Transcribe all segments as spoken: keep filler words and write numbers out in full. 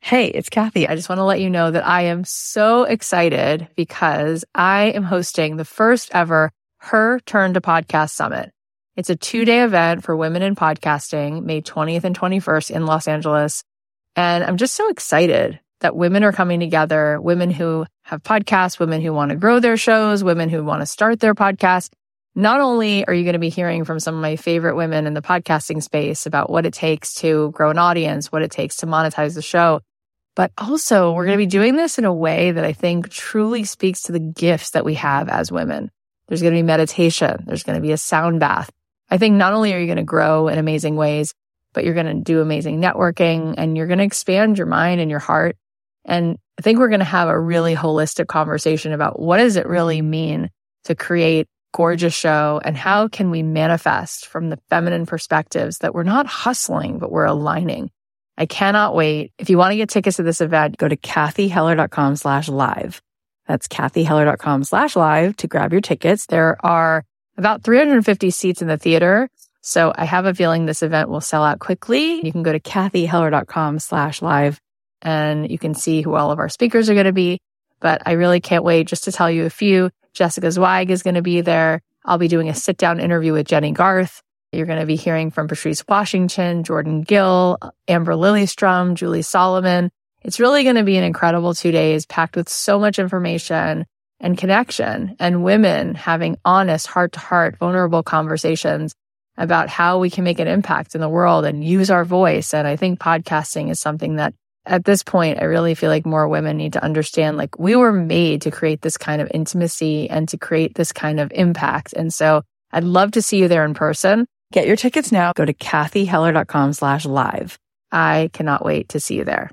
Hey, it's Kathy. I just want to let you know that I am so excited because I am hosting the first ever Her Turn to Podcast Summit. It's a two-day event for women in podcasting, May twentieth and twenty-first in Los Angeles. And I'm just so excited that women are coming together, women who have podcasts, women who want to grow their shows, women who want to start their podcast. Not only are you going to be hearing from some of my favorite women in the podcasting space about what it takes to grow an audience, what it takes to monetize the show, but also we're going to be doing this in a way that I think truly speaks to the gifts that we have as women. There's going to be meditation. There's going to be a sound bath. I think not only are you going to grow in amazing ways, but you're going to do amazing networking and you're going to expand your mind and your heart. And I think we're going to have a really holistic conversation about what does it really mean to create a gorgeous show and how can we manifest from the feminine perspectives that we're not hustling, but we're aligning. I cannot wait. If you want to get tickets to this event, go to kathyheller.com slash live. That's kathyheller.com slash live to grab your tickets. There are about three hundred fifty seats in the theater. So I have a feeling this event will sell out quickly. You can go to kathyheller.com slash live and you can see who all of our speakers are going to be. But I really can't wait just to tell you a few. Jessica Zweig is going to be there. I'll be doing a sit-down interview with Jenny Garth. You're going to be hearing from Patrice Washington, Jordan Gill, Amber Lillystrom, Julie Solomon. It's really going to be an incredible two days packed with so much information and connection and women having honest, heart-to-heart, vulnerable conversations about how we can make an impact in the world and use our voice. And I think podcasting is something that at this point, I really feel like more women need to understand, like we were made to create this kind of intimacy and to create this kind of impact. And so I'd love to see you there in person. Get your tickets now. Go to kathyheller.com slash live. I cannot wait to see you there.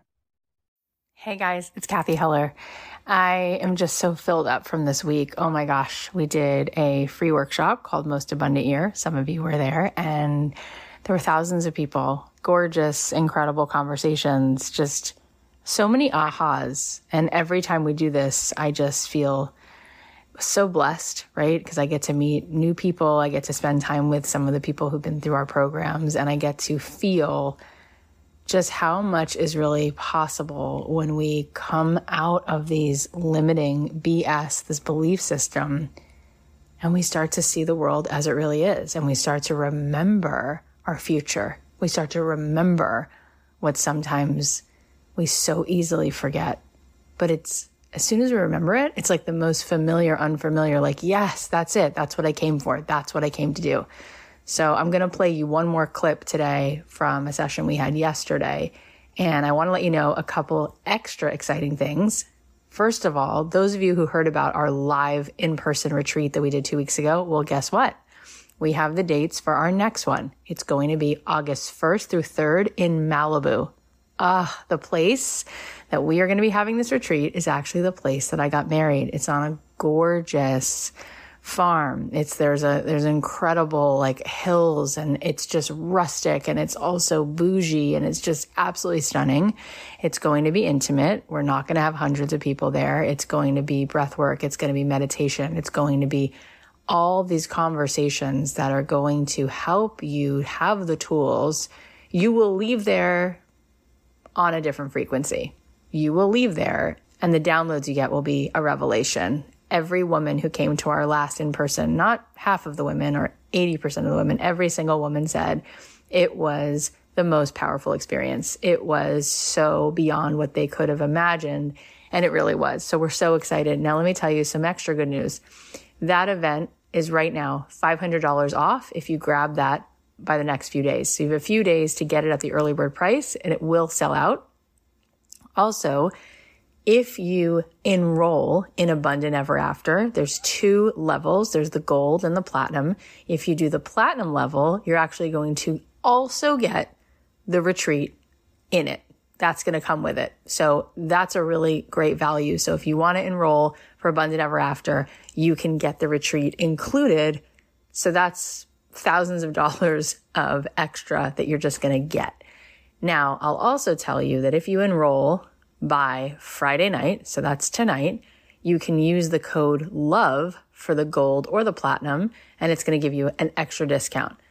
Hey guys, it's Kathy Heller. I am just so filled up from this week. Oh my gosh, we did a free workshop called Most Abundant Year. Some of you were there and there were thousands of people, gorgeous, incredible conversations, just so many ahas. And every time we do this, I just feel so blessed, right? Because I get to meet new people. I get to spend time with some of the people who've been through our programs, and I get to feel just how much is really possible when we come out of these limiting B S, this belief system, and we start to see the world as it really is. And we start to remember our future. We start to remember what sometimes we so easily forget. But it's as soon as we remember it, it's like the most familiar, unfamiliar, like, yes, that's it. That's what I came for. That's what I came to do. So I'm going to play you one more clip today from a session we had yesterday. And I want to let you know a couple extra exciting things. First of all, those of you who heard about our live in-person retreat that we did two weeks ago, well, guess what? We have the dates for our next one. It's going to be August first through third in Malibu. Ah, the place that we are going to be having this retreat is actually the place that I got married. It's on a gorgeous farm. It's, there's a, there's incredible like hills and it's just rustic and it's also bougie and it's just absolutely stunning. It's going to be intimate. We're not going to have hundreds of people there. It's going to be breath work. It's going to be meditation. It's going to be all these conversations that are going to help you have the tools. You will leave there on a different frequency. You will leave there and the downloads you get will be a revelation. Every woman who came to our last in-person, not half of the women or eighty percent of the women, every single woman said it was the most powerful experience. It was so beyond what they could have imagined. And it really was. So we're so excited. Now, let me tell you some extra good news. That event is right now five hundred dollars off if you grab that by the next few days. So you have a few days to get it at the early bird price and it will sell out. Also, if you enroll in Abundant Ever After, there's two levels. There's the gold and the platinum. If you do the platinum level, you're actually going to also get the retreat in it. That's going to come with it. So that's a really great value. So if you want to enroll for Abundant Ever After, you can get the retreat included. So that's thousands of dollars of extra that you're just going to get. Now, I'll also tell you that if you enroll by Friday night, so that's tonight, you can use the code LOVE for the gold or the platinum, and it's going to give you an extra discount.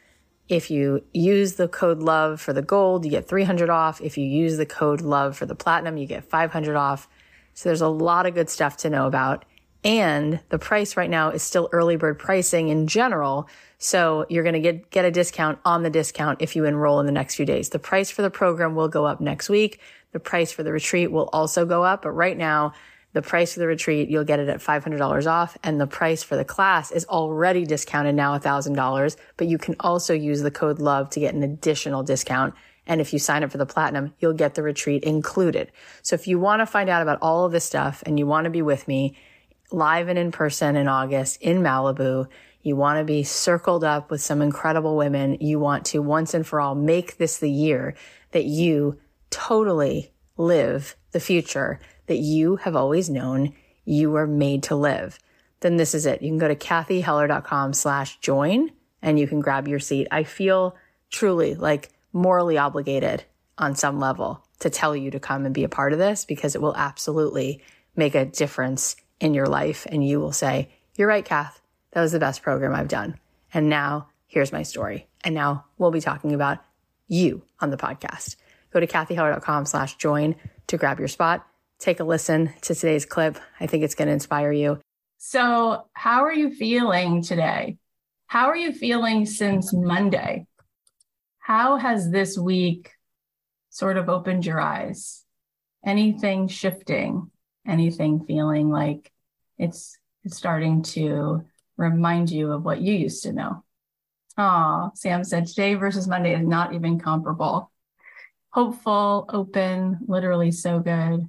If you use the code LOVE for the gold, you get three hundred off. If you use the code LOVE for the platinum, you get five hundred off. So there's a lot of good stuff to know about. And the price right now is still early bird pricing in general. So you're going to get, get a discount on the discount if you enroll in the next few days. The price for the program will go up next week. The price for the retreat will also go up. But right now, the price for the retreat, you'll get it at five hundred dollars off. And the price for the class is already discounted now one thousand dollars. But you can also use the code LOVE to get an additional discount. And if you sign up for the platinum, you'll get the retreat included. So if you want to find out about all of this stuff and you want to be with me live and in person in August in Malibu, you want to be circled up with some incredible women, you want to once and for all make this the year that you totally live the future that you have always known you were made to live, then this is it. You can go to cathyheller.com slash join and you can grab your seat. I feel truly like morally obligated on some level to tell you to come and be a part of this because it will absolutely make a difference in your life. And you will say, you're right, Kath, that was the best program I've done. And now here's my story. And now we'll be talking about you on the podcast. Go to cathyheller.com slash join to grab your spot. Take a listen to today's clip. I think it's going to inspire you. So how are you feeling today? How are you feeling since Monday? How has this week sort of opened your eyes? Anything shifting? Anything feeling like it's, it's starting to remind you of what you used to know? Aw, Sam said, today versus Monday is not even comparable. Hopeful, open, literally so good.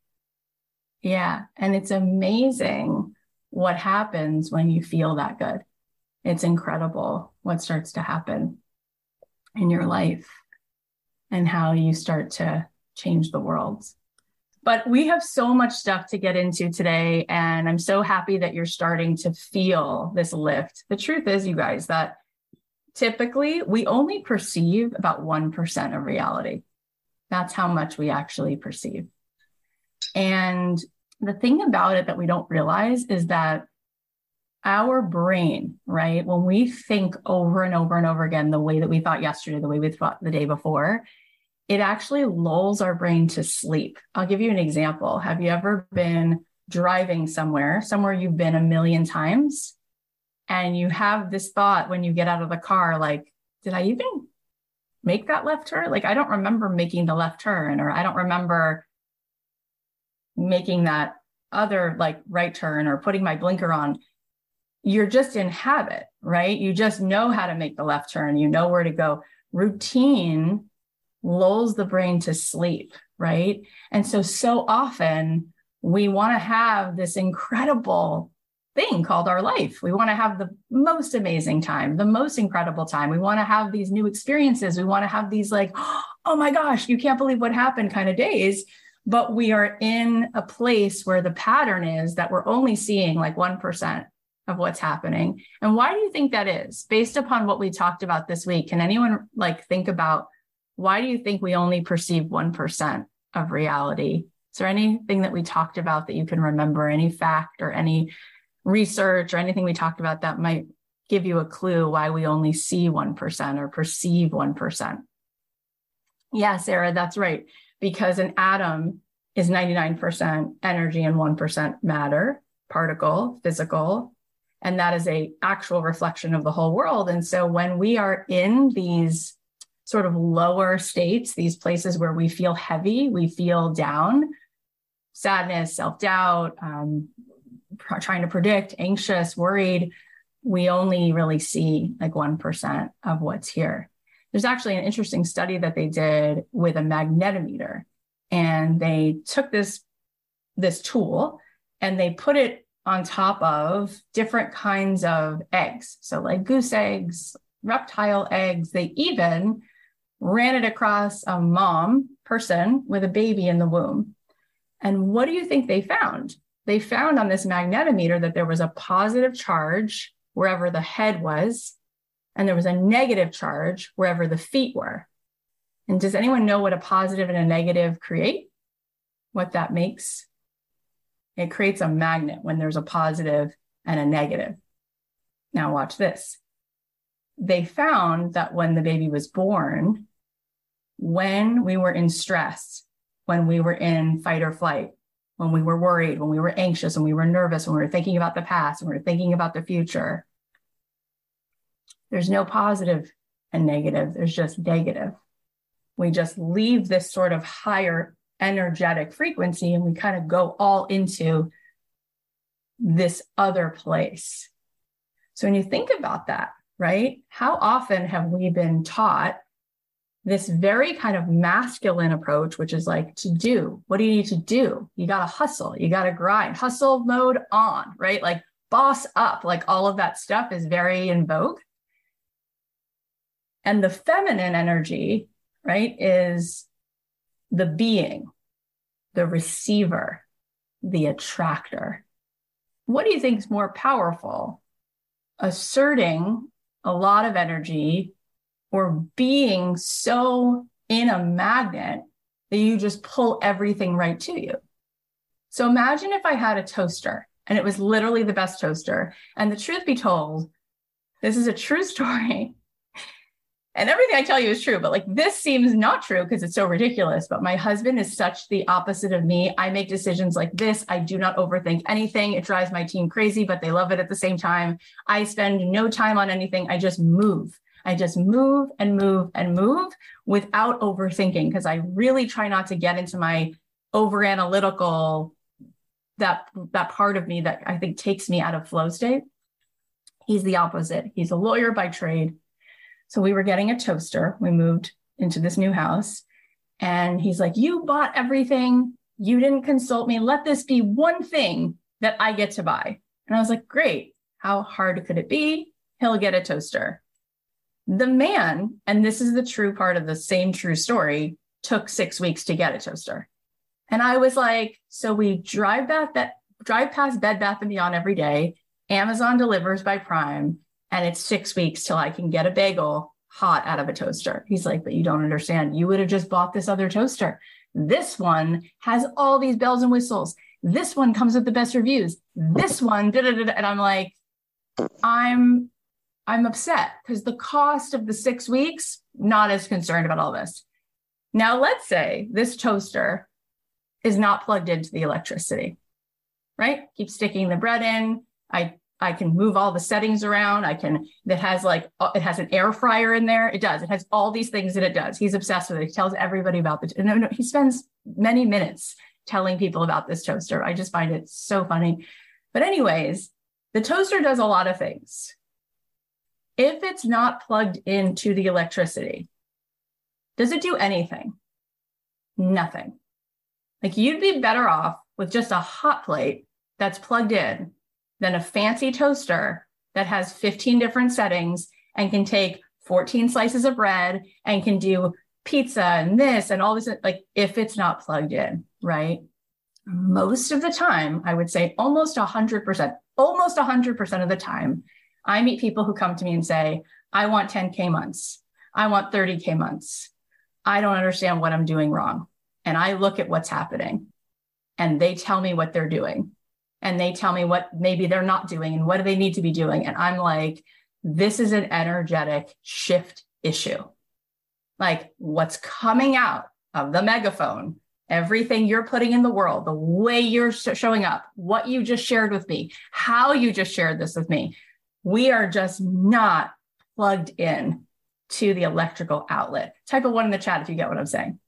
Yeah. And it's amazing what happens when you feel that good. It's incredible what starts to happen in your life and how you start to change the world. But we have so much stuff to get into today. And I'm so happy that you're starting to feel this lift. The truth is, you guys, that typically we only perceive about one percent of reality. That's how much we actually perceive. And the thing about it that we don't realize is that our brain, right, when we think over and over and over again, the way that we thought yesterday, the way we thought the day before, it actually lulls our brain to sleep. I'll give you an example. Have you ever been driving somewhere, somewhere you've been a million times, and you have this thought when you get out of the car, like, did I even make that left turn? Like, I don't remember making the left turn, or I don't remember making that other like right turn or putting my blinker on. You're just in habit, right? You just know how to make the left turn. You know where to go. Routine lulls the brain to sleep, right? And so, so often we want to have this incredible thing called our life. We want to have the most amazing time, the most incredible time. We want to have these new experiences. We want to have these like, oh my gosh, you can't believe what happened kind of days. But we are in a place where the pattern is that we're only seeing like one percent of what's happening. And why do you think that is? Based upon what we talked about this week, can anyone like think about why do you think we only perceive one percent of reality? Is there anything that we talked about that you can remember, any fact or any research or anything we talked about that might give you a clue why we only see one percent or perceive one percent? Yeah, Sarah, that's right. Because an atom is ninety-nine percent energy and one percent matter, particle, physical, and that is a actual reflection of the whole world. And so when we are in these sort of lower states, these places where we feel heavy, we feel down, sadness, self-doubt, um, pr- trying to predict, anxious, worried, we only really see like one percent of what's here. There's actually an interesting study that they did with a magnetometer, and they took this, this tool and they put it on top of different kinds of eggs. So like goose eggs, reptile eggs. They even ran it across a mom person with a baby in the womb. And what do you think they found? They found on this magnetometer that there was a positive charge wherever the head was, and there was a negative charge wherever the feet were. And does anyone know what a positive and a negative create? What that makes? It creates a magnet when there's a positive and a negative. Now watch this. they found that when the baby was born, when we were in stress, when we were in fight or flight, when we were worried, when we were anxious, when we were nervous, when we were thinking about the past, when we were thinking about the future, there's no positive and negative. There's just negative. We just leave this sort of higher energetic frequency and we kind of go all into this other place. So when you think about that, right? How often have we been taught this very kind of masculine approach, which is like to do? What do you need to do? You got to hustle. You got to grind. Hustle mode on, right? Like boss up, like all of that stuff is very in vogue. And the feminine energy, right, is the being, the receiver, the attractor. What do you think is more powerful? Asserting a lot of energy or being so in a magnet that you just pull everything right to you? So imagine if I had a toaster and it was literally the best toaster. And the truth be told, this is a true story. And everything I tell you is true, but like this seems not true because it's so ridiculous. But my husband is such the opposite of me. I make decisions like this. I do not overthink anything. It drives my team crazy, but they love it at the same time. I spend no time on anything. I just move. I just move and move and move without overthinking because I really try not to get into my over analytical, that, that part of me that I think takes me out of flow state. He's the opposite. He's a lawyer by trade. So we were getting a toaster. We moved into this new house and he's like, you bought everything. You didn't consult me. Let this be one thing that I get to buy. And I was like, great. How hard could it be? He'll get a toaster. The man, and this is the true part of the same true story, took six weeks to get a toaster. And I was like, so we drive back that drive past Bed Bath and Beyond every day. Amazon delivers by Prime. And it's six weeks till I can get a bagel hot out of a toaster. He's like, but you don't understand. You would have just bought this other toaster. This one has all these bells and whistles. This one comes with the best reviews. This one, da, da, da, da. And I'm like, I'm, I'm upset because the cost of the six weeks, not as concerned about all this. Now, let's say this toaster is not plugged into the electricity, right? Keep sticking the bread in. I I can move all the settings around. I can, that has like, it has an air fryer in there. It does. It has all these things that it does. He's obsessed with it. He tells everybody about the, no, no, he spends many minutes telling people about this toaster. I just find it so funny. But anyways, the toaster does a lot of things. If it's not plugged into the electricity, does it do anything? Nothing. Like you'd be better off with just a hot plate that's plugged in than a fancy toaster that has fifteen different settings and can take fourteen slices of bread and can do pizza and this and all this, like if it's not plugged in, right? Most of the time, I would say almost one hundred percent, almost one hundred percent of the time, I meet people who come to me and say, I want ten K months. I want thirty K months. I don't understand what I'm doing wrong. And I look at what's happening and they tell me what they're doing. And they tell me what maybe they're not doing and what do they need to be doing. And I'm like, this is an energetic shift issue. Like what's coming out of the megaphone, everything you're putting in the world, the way you're showing up, what you just shared with me, how you just shared this with me. We are just not plugged in to the electrical outlet. Type a one in the chat if you get what I'm saying.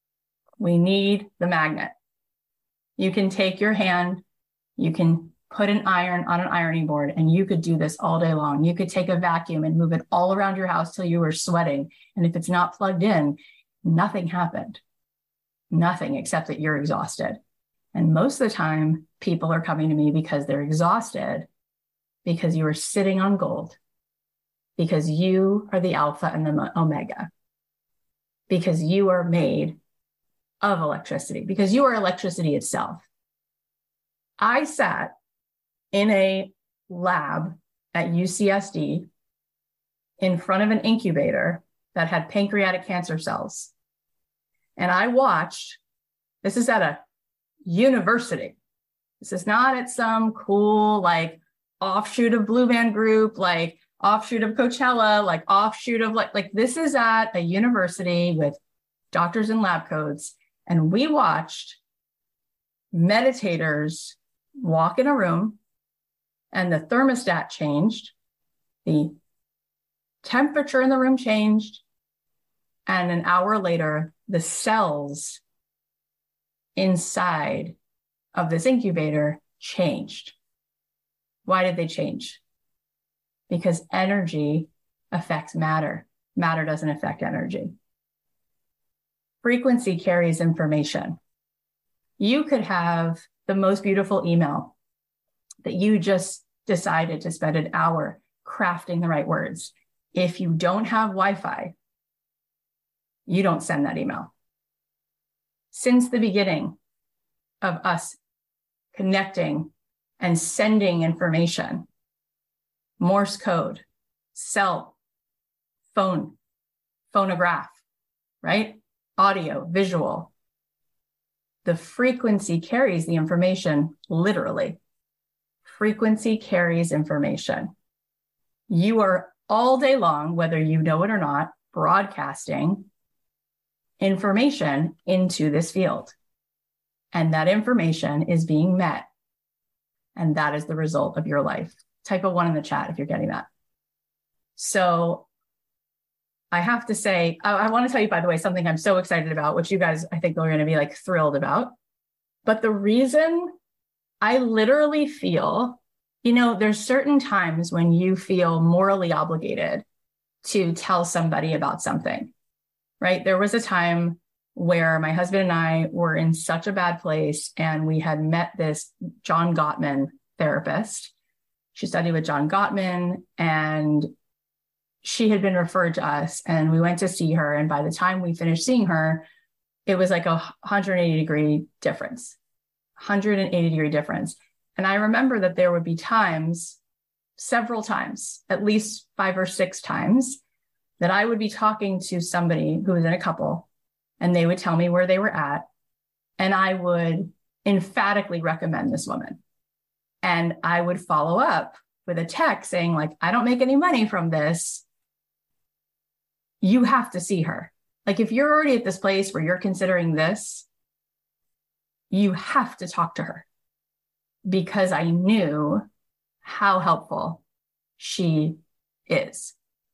We need the magnet. You can take your hand, you can put an iron on an ironing board and you could do this all day long. You could take a vacuum and move it all around your house till you were sweating. And if it's not plugged in, nothing happened. Nothing except that you're exhausted. And most of the time, people are coming to me because they're exhausted because you are sitting on gold, because you are the alpha and the omega, because you are made of electricity, because you are electricity itself. I sat in a lab at U C S D in front of an incubator that had pancreatic cancer cells. And I watched, this is at a university. This is not at some cool, like, offshoot of Blue Man Group, like offshoot of Coachella, like offshoot of like, like this is at a university with doctors in lab coats. And we watched meditators walk in a room and the thermostat changed, the temperature in the room changed, and an hour later, the cells inside of this incubator changed. Why did they change? Because energy affects matter. Matter doesn't affect energy. Frequency carries information. You could have the most beautiful email that you just decided to spend an hour crafting the right words. If you don't have Wi-Fi, you don't send that email. Since the beginning of us connecting and sending information, Morse code, cell, phone, phonograph, right? Audio, visual. The frequency carries the information literally. Frequency carries information. You are all day long, whether you know it or not, broadcasting information into this field. And that information is being met. And that is the result of your life. Type a one in the chat if you're getting that. So I have to say, I, I want to tell you, by the way, something I'm so excited about, which you guys, I think, are going to be like thrilled about. But the reason I literally feel, you know, there's certain times when you feel morally obligated to tell somebody about something, right? There was a time where my husband and I were in such a bad place, and we had met this John Gottman therapist. She studied with John Gottman, and she had been referred to us, and we went to see her. And by the time we finished seeing her, it was like a one hundred eighty degree difference, one hundred eighty degree difference. And I remember that there would be times, several times, at least five or six times, that I would be talking to somebody who was in a couple, and they would tell me where they were at. And I would emphatically recommend this woman. And I would follow up with a text saying, like, I don't make any money from this. You have to see her. Like, if you're already at this place where you're considering this, you have to talk to her, because I knew how helpful she is.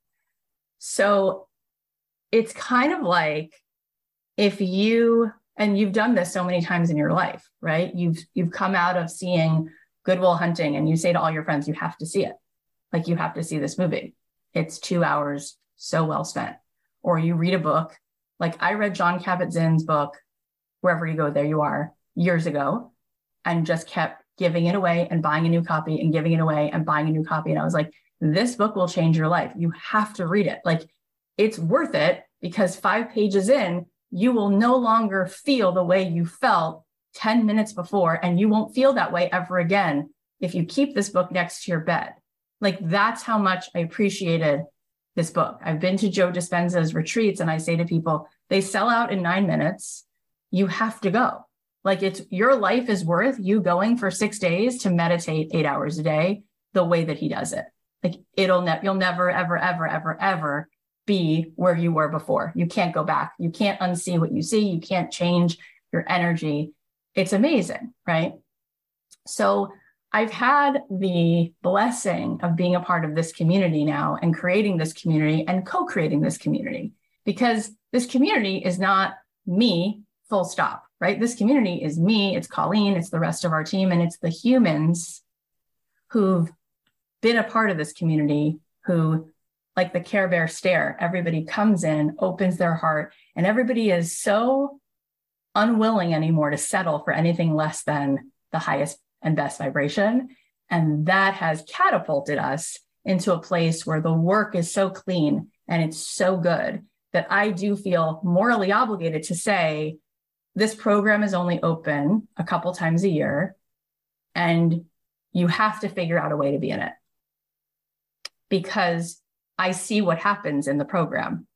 So it's kind of like, if you, and you've done this so many times in your life, right? You've, you've come out of seeing Good Will Hunting, and you say to all your friends, you have to see it. Like, you have to see this movie. It's two hours so well spent. Or you read a book. Like, I read Jon Kabat-Zinn's book, Wherever You Go, There You Are, years ago, and just kept giving it away and buying a new copy and giving it away and buying a new copy. And I was like, this book will change your life. You have to read it. Like, it's worth it, because five pages in, you will no longer feel the way you felt ten minutes before, and you won't feel that way ever again if you keep this book next to your bed. Like, that's how much I appreciated this book. I've been to Joe Dispenza's retreats, and I say to people, they sell out in nine minutes. You have to go. Like, it's, your life is worth you going for six days to meditate eight hours a day the way that he does it. Like, it'll ne- you'll never, ever, ever, ever, ever be where you were before. You can't go back. You can't unsee what you see. You can't change your energy. It's amazing, right? So I've had the blessing of being a part of this community now, and creating this community and co-creating this community, because this community is not me, full stop, right? This community is me, it's Colleen, it's the rest of our team, and it's the humans who've been a part of this community who, like the Care Bear stare, everybody comes in, opens their heart, and everybody is so unwilling anymore to settle for anything less than the highest and best vibration. And that has catapulted us into a place where the work is so clean and it's so good that I do feel morally obligated to say, this program is only open a couple times a year, and you have to figure out a way to be in it. Because I see what happens in the program.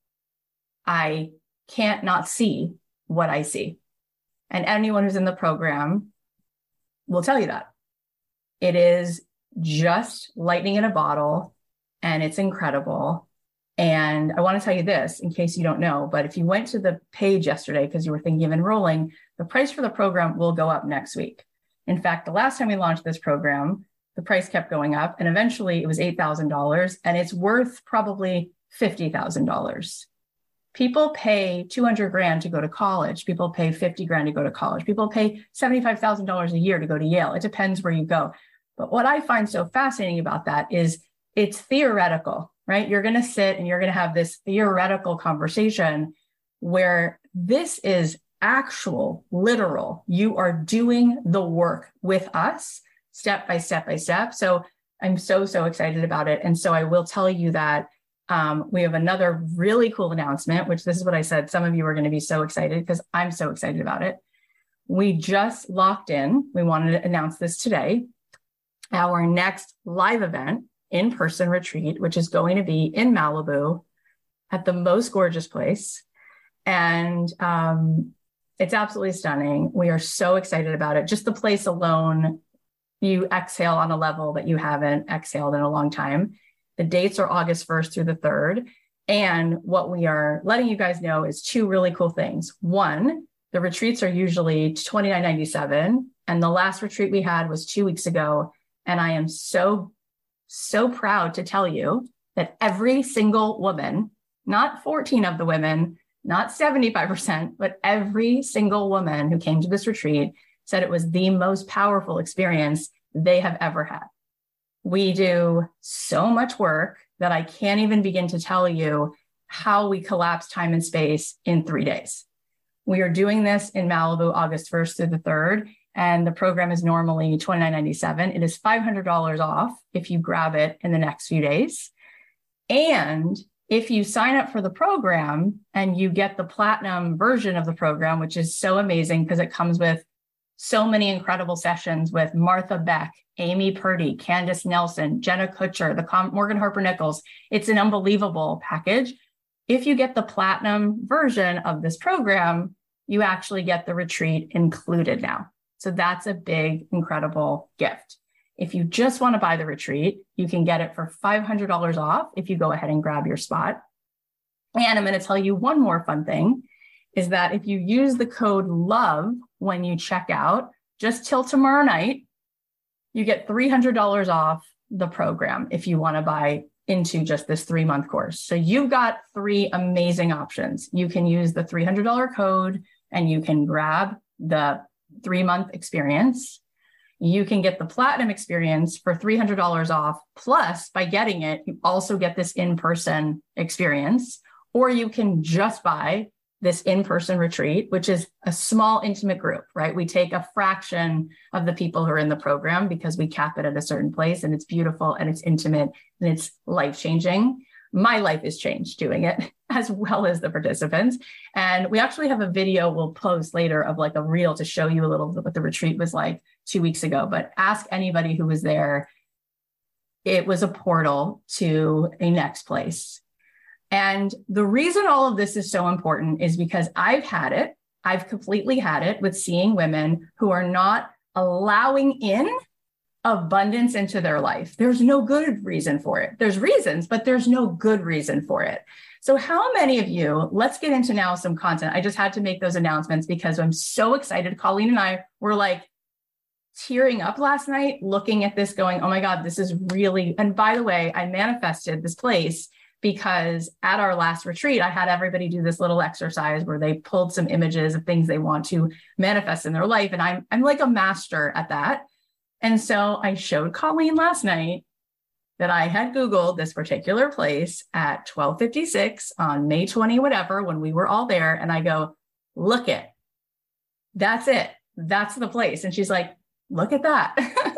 I can't not see what I see. And anyone who's in the program will tell you that. It is just lightning in a bottle, and it's incredible. And I want to tell you this in case you don't know, but if you went to the page yesterday because you were thinking of enrolling, the price for the program will go up next week. In fact, the last time we launched this program, the price kept going up and eventually it was eight thousand dollars and it's worth probably fifty thousand dollars. People pay two hundred grand to go to college. People pay fifty grand to go to college. People pay seventy-five thousand dollars a year to go to Yale. It depends where you go. But what I find so fascinating about that is it's theoretical, right? You're going to sit and you're going to have this theoretical conversation where this is actual, literal. You are doing the work with us step by step by step. So I'm so, so excited about it. And so I will tell you that um, we have another really cool announcement, which this is what I said. Some of you are going to be so excited because I'm so excited about it. We just locked in. We wanted to announce this today. Our next live event, in-person retreat, which is going to be in Malibu at the most gorgeous place. And um, it's absolutely stunning. We are so excited about it. Just the place alone, you exhale on a level that you haven't exhaled in a long time. The dates are August first through the third. And what we are letting you guys know is two really cool things. One, the retreats are usually twenty-nine ninety-seven. And the last retreat we had was two weeks ago. And I am so, so proud to tell you that every single woman, not fourteen of the women, not seventy-five percent, but every single woman who came to this retreat said it was the most powerful experience they have ever had. We do so much work that I can't even begin to tell you how we collapse time and space in three days. We are doing this in Malibu, August first through the third, and the program is normally twenty-nine ninety-seven. It is five hundred dollars off if you grab it in the next few days. And if you sign up for the program and you get the platinum version of the program, which is so amazing because it comes with so many incredible sessions with Martha Beck, Amy Purdy, Candace Nelson, Jenna Kutcher, the Com- Morgan Harper Nichols. It's an unbelievable package. If you get the platinum version of this program, you actually get the retreat included now. So that's a big, incredible gift. If you just want to buy the retreat, you can get it for five hundred dollars off if you go ahead and grab your spot. And I'm going to tell you one more fun thing is that if you use the code LOVE when you check out, just till tomorrow night, you get three hundred dollars off the program if you want to buy into just this three-month course. So you've got three amazing options. You can use the three hundred dollars code and you can grab the three-month experience. You can get the platinum experience for three hundred dollars off. Plus, by getting it, you also get this in-person experience, or you can just buy this in-person retreat, which is a small, intimate group, right? We take a fraction of the people who are in the program because we cap it at a certain place, and it's beautiful and it's intimate and it's life-changing. My life is changed doing it, as well as the participants. And we actually have a video we'll post later of like a reel to show you a little bit what the retreat was like two weeks ago. But ask anybody who was there. It was a portal to a next place. And the reason all of this is so important is because I've had it. I've completely had it with seeing women who are not allowing in abundance into their life. There's no good reason for it. There's reasons, but there's no good reason for it. So how many of you, let's get into now some content. I just had to make those announcements because I'm so excited. Colleen and I were like tearing up last night, looking at this going, oh my God, this is really, and by the way, I manifested this place because at our last retreat, I had everybody do this little exercise where they pulled some images of things they want to manifest in their life. And I'm, I'm like a master at that. And so I showed Colleen last night that I had Googled this particular place at twelve fifty-six on May twentieth, whatever, when we were all there. And I go, look it, that's it. That's the place. And she's like, look at that.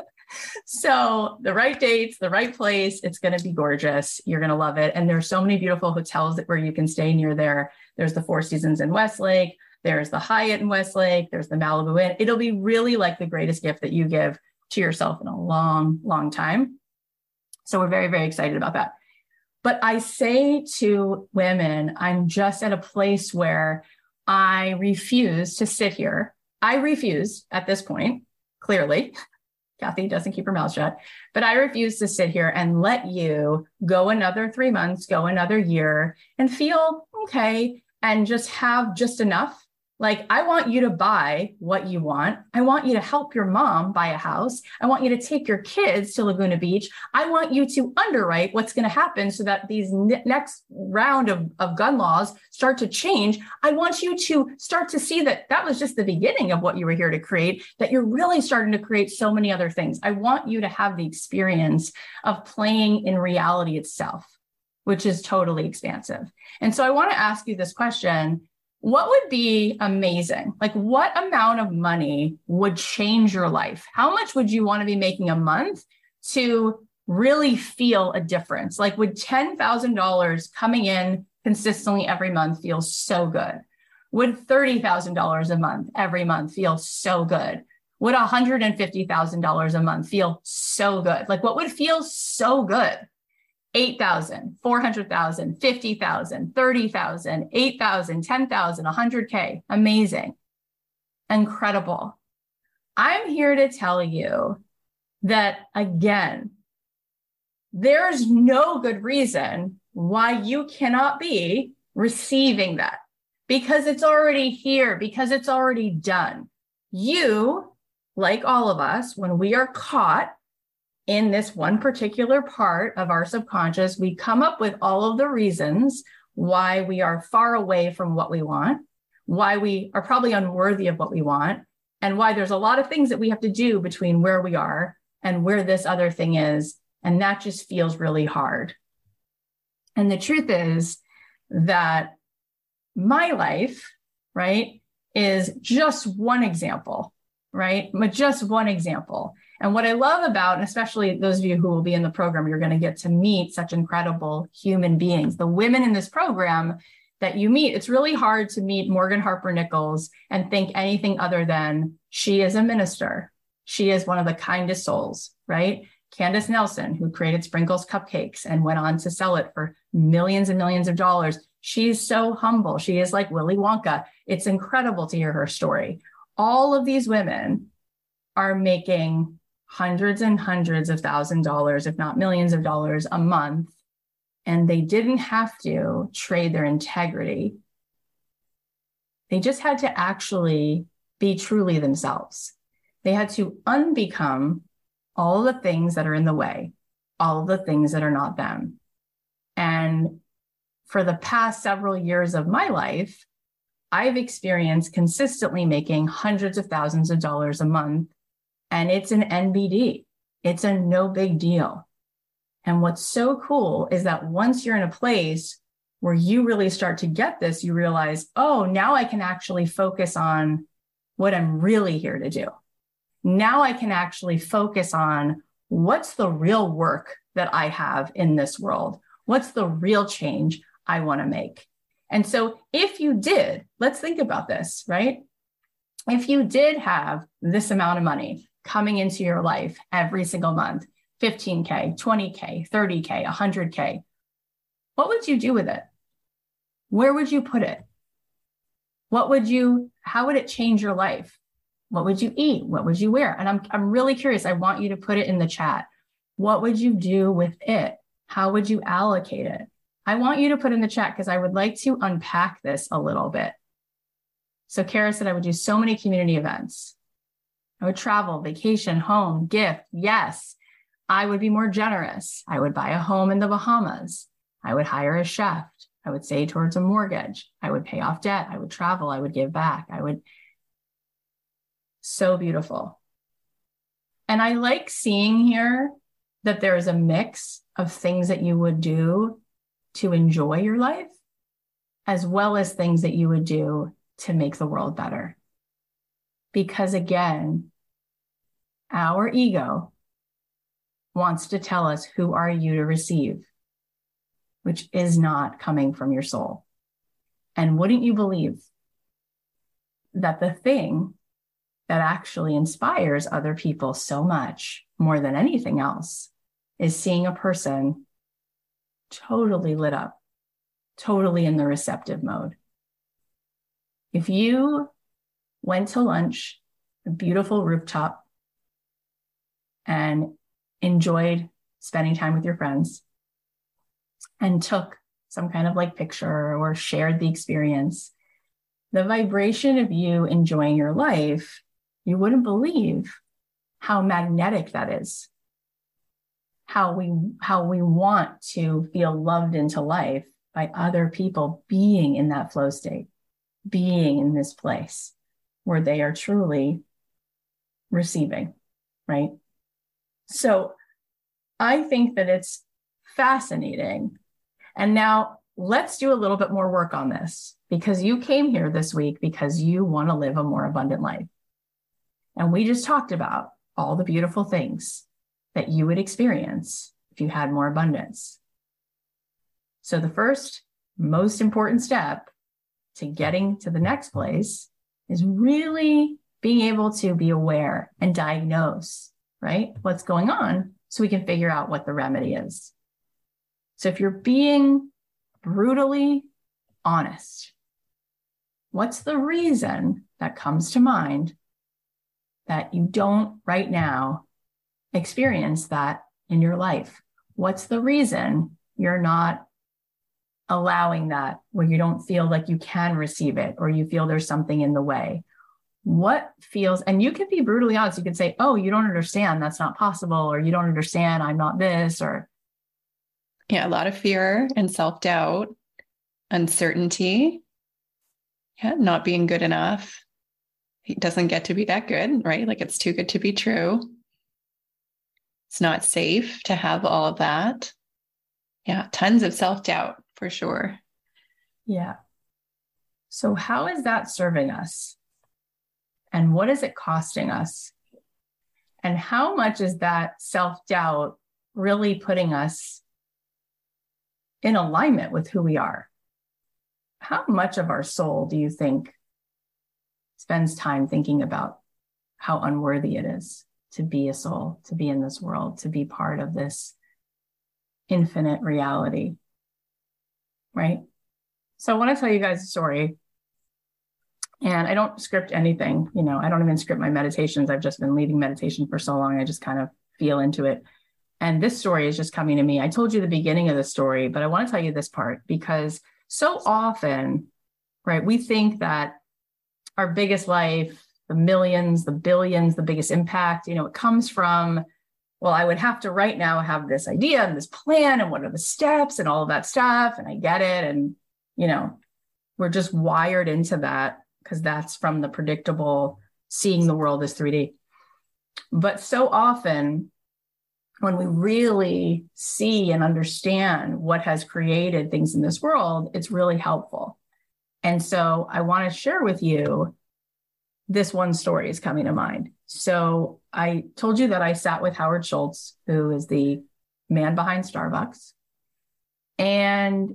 So the right dates, the right place, it's going to be gorgeous. You're going to love it. And there's so many beautiful hotels that where you can stay near there. There's the Four Seasons in Westlake. There's the Hyatt in Westlake. There's the Malibu Inn. It'll be really like the greatest gift that you give to yourself in a long, long time. So we're very, very excited about that. But I say to women, I'm just at a place where I refuse to sit here. I refuse at this point, clearly, Kathy doesn't keep her mouth shut, but I refuse to sit here and let you go another three months, go another year and feel okay and just have just enough. Like, I want you to buy what you want. I want you to help your mom buy a house. I want you to take your kids to Laguna Beach. I want you to underwrite what's going to happen so that these ne- next round of, of gun laws start to change. I want you to start to see that that was just the beginning of what you were here to create, that you're really starting to create so many other things. I want you to have the experience of playing in reality itself, which is totally expansive. And so I want to ask you this question. What would be amazing? Like, what amount of money would change your life? How much would you want to be making a month to really feel a difference? Like, would ten thousand dollars coming in consistently every month feel so good? Would thirty thousand dollars a month every month feel so good? Would one hundred fifty thousand dollars a month feel so good? Like, what would feel so good? eight thousand, four hundred thousand, fifty thousand, thirty thousand, eight thousand, ten thousand, one hundred K. Amazing. Incredible. I'm here to tell you that, again, there's no good reason why you cannot be receiving that, because it's already here, because it's already done. You, like all of us, when we are caught in this one particular part of our subconscious, we come up with all of the reasons why we are far away from what we want, why we are probably unworthy of what we want, and why there's a lot of things that we have to do between where we are and where this other thing is. And that just feels really hard. And the truth is that my life, right, is just one example, right? But just one example. And what I love about, and especially those of you who will be in the program, you're going to get to meet such incredible human beings. The women in this program that you meet, it's really hard to meet Morgan Harper Nichols and think anything other than she is a minister. She is one of the kindest souls, right? Candace Nelson, who created Sprinkles Cupcakes and went on to sell it for millions and millions of dollars. She's so humble. She is like Willy Wonka. It's incredible to hear her story. All of these women are making hundreds and hundreds of thousand dollars, if not millions of dollars a month. And they didn't have to trade their integrity. They just had to actually be truly themselves. They had to unbecome all the things that are in the way, all of the things that are not them. And for the past several years of my life, I've experienced consistently making hundreds of thousands of dollars a month. And it's an N B D. It's a no big deal. And what's so cool is that once you're in a place where you really start to get this, you realize, oh, now I can actually focus on what I'm really here to do. Now I can actually focus on what's the real work that I have in this world. What's the real change I want to make? And so if you did, let's think about this, right? If you did have this amount of money coming into your life every single month, fifteen K, twenty K, thirty K, one hundred K, what would you do with it? Where would you put it? What would you, how would it change your life? What would you eat? What would you wear? And I'm, I'm really curious. I want you to put it in the chat. What would you do with it? How would you allocate it? I want you to put in the chat because I would like to unpack this a little bit. So Kara said I would do so many community events. I would travel, vacation, home, gift. Yes, I would be more generous. I would buy a home in the Bahamas. I would hire a chef. I would save towards a mortgage. I would pay off debt. I would travel. I would give back. I would. So beautiful. And I like seeing here that there is a mix of things that you would do to enjoy your life, as well as things that you would do to make the world better. Because again, our ego wants to tell us, who are you to receive? Which is not coming from your soul. And wouldn't you believe that the thing that actually inspires other people so much more than anything else is seeing a person totally lit up, totally in the receptive mode. If you went to lunch, a beautiful rooftop, and enjoyed spending time with your friends and took some kind of like picture or shared the experience, the vibration of you enjoying your life, you wouldn't believe how magnetic that is. How we, how we want to feel loved into life by other people being in that flow state, being in this place where they are truly receiving, right? So I think that it's fascinating. And now let's do a little bit more work on this, because you came here this week because you want to live a more abundant life. And we just talked about all the beautiful things that you would experience if you had more abundance. So the first most important step to getting to the next place is really being able to be aware and diagnose, right, what's going on so we can figure out what the remedy is. So if you're being brutally honest, what's the reason that comes to mind that you don't right now experience that in your life? What's the reason you're not allowing that, where you don't feel like you can receive it, or you feel there's something in the way? What feels, and you can be brutally honest. You can say, oh, you don't understand. That's not possible. Or you don't understand. I'm not this, or. Yeah, a lot of fear and self-doubt, uncertainty. Yeah, not being good enough. It doesn't get to be that good, right? Like it's too good to be true. It's not safe to have all of that. Yeah, tons of self-doubt for sure. Yeah. So how is that serving us? And what is it costing us? And how much is that self-doubt really putting us in alignment with who we are? How much of our soul do you think spends time thinking about how unworthy it is to be a soul, to be in this world, to be part of this infinite reality, right? So I want to tell you guys a story. And I don't script anything, you know, I don't even script my meditations. I've just been leading meditation for so long. I just kind of feel into it. And this story is just coming to me. I told you the beginning of the story, but I want to tell you this part, because so often, right, we think that our biggest life, the millions, the billions, the biggest impact, you know, it comes from, well, I would have to right now have this idea and this plan and what are the steps and all of that stuff. And I get it. And, you know, we're just wired into that because that's from the predictable seeing the world as three D. But so often when we really see and understand what has created things in this world, it's really helpful. And so I want to share with you, this one story is coming to mind. So I told you that I sat with Howard Schultz, who is the man behind Starbucks. And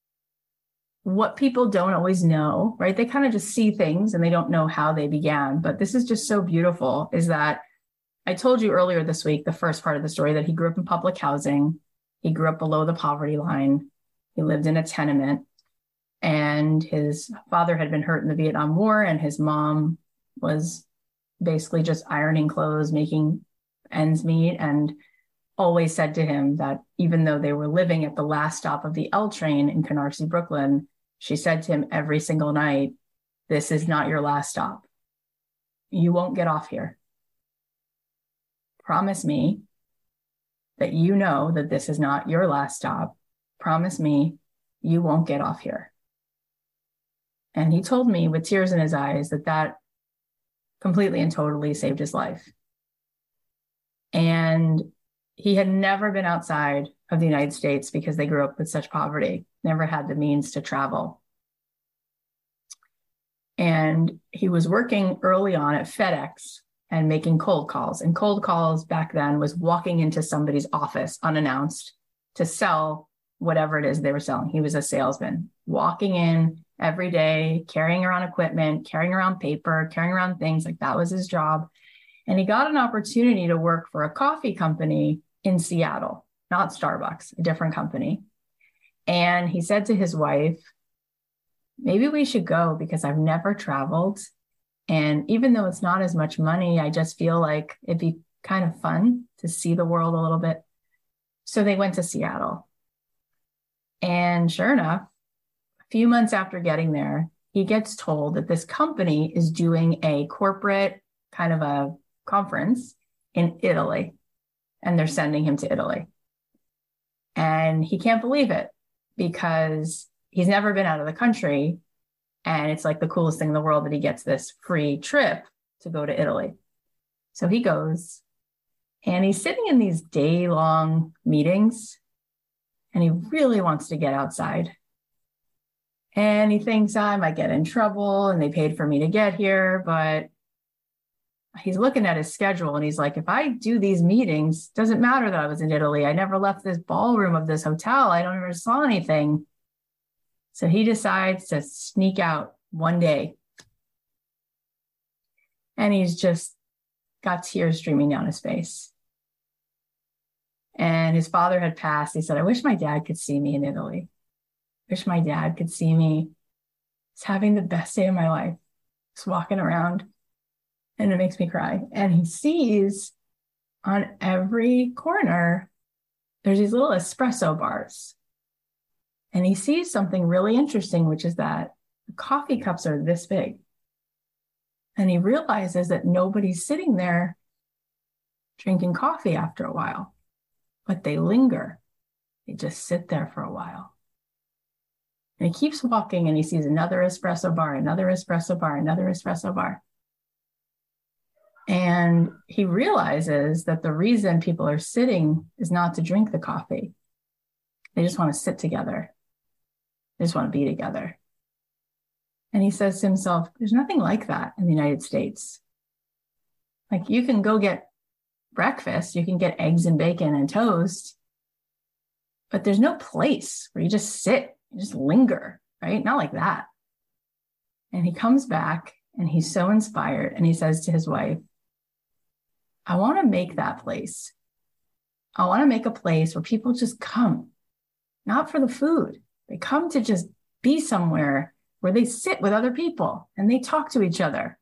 what people don't always know, right? They kind of just see things and they don't know how they began. But this is just so beautiful, is that I told you earlier this week, the first part of the story, that he grew up in public housing. He grew up below the poverty line. He lived in a tenement. And his father had been hurt in the Vietnam War, and his mom was basically just ironing clothes, making ends meet, and always said to him that even though they were living at the last stop of the L train in Canarsie, Brooklyn, she said to him every single night, this is not your last stop. You won't get off here. Promise me that you know that this is not your last stop. Promise me you won't get off here. And he told me with tears in his eyes that that completely and totally saved his life. And he had never been outside of the United States because they grew up with such poverty, never had the means to travel. And he was working early on at FedEx and making cold calls. And cold calls back then was walking into somebody's office unannounced to sell whatever it is they were selling. He was a salesman, walking in every day, carrying around equipment, carrying around paper, carrying around things, like that was his job. And he got an opportunity to work for a coffee company in Seattle, not Starbucks, a different company. And he said to his wife, maybe we should go because I've never traveled. And even though it's not as much money, I just feel like it'd be kind of fun to see the world a little bit. So they went to Seattle. And sure enough, a few months after getting there, he gets told that this company is doing a corporate kind of a conference in Italy, and they're sending him to Italy. And he can't believe it because he's never been out of the country. And it's like the coolest thing in the world that he gets this free trip to go to Italy. So he goes and he's sitting in these day-long meetings and he really wants to get outside. And he thinks, I might get in trouble and they paid for me to get here. But he's looking at his schedule and he's like, if I do these meetings, doesn't matter that I was in Italy. I never left this ballroom of this hotel. I don't ever saw anything. So he decides to sneak out one day. And he's just got tears streaming down his face. And his father had passed. He said, I wish my dad could see me in Italy. I wish my dad could see me. He's having the best day of my life. Just walking around. And it makes me cry. And he sees on every corner, there's these little espresso bars. And he sees something really interesting, which is that the coffee cups are this big. And he realizes that nobody's sitting there drinking coffee after a while, but they linger. They just sit there for a while. And he keeps walking and he sees another espresso bar, another espresso bar, another espresso bar. And he realizes that the reason people are sitting is not to drink the coffee. They just want to sit together. They just want to be together. And he says to himself, there's nothing like that in the United States. Like you can go get breakfast, you can get eggs and bacon and toast, but there's no place where you just sit, you just linger, right? Not like that. And he comes back and he's so inspired and he says to his wife, I want to make that place. I want to make a place where people just come, not for the food. They come to just be somewhere where they sit with other people and they talk to each other.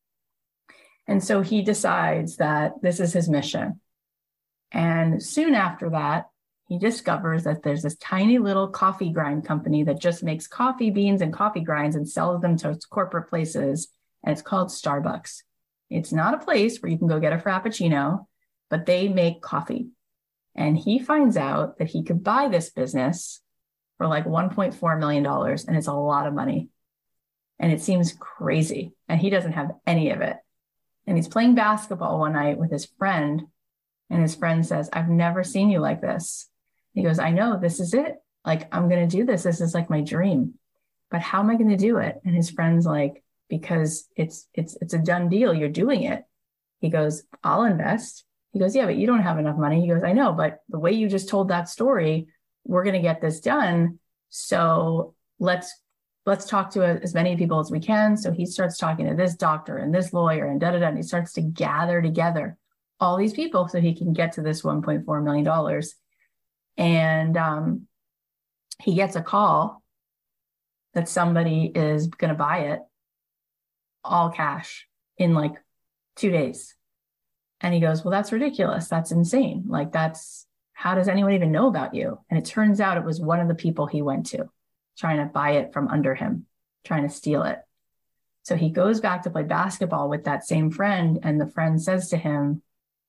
And so he decides that this is his mission. And soon after that, he discovers that there's this tiny little coffee grind company that just makes coffee beans and coffee grinds and sells them to corporate places. And it's called Starbucks. It's not a place where you can go get a Frappuccino, but they make coffee. And he finds out that he could buy this business for like one point four million dollars. And it's a lot of money. And it seems crazy. And he doesn't have any of it. And he's playing basketball one night with his friend. And his friend says, I've never seen you like this. He goes, I know, this is it. Like, I'm going to do this. This is like my dream. But how am I going to do it? And his friend's like, because it's it's it's a done deal. You're doing it. He goes, I'll invest. He goes, yeah, but you don't have enough money. He goes, I know, but the way you just told that story, we're going to get this done. So let's let's talk to as many people as we can. So he starts talking to this doctor and this lawyer and da da da. And he starts to gather together all these people so he can get to this one point four million dollars. And um, he gets a call that somebody is going to buy it all cash in like two days. And he goes, well, that's ridiculous. That's insane. Like that's, how does anyone even know about you? And it turns out it was one of the people he went to trying to buy it from under him, trying to steal it. So he goes back to play basketball with that same friend. And the friend says to him,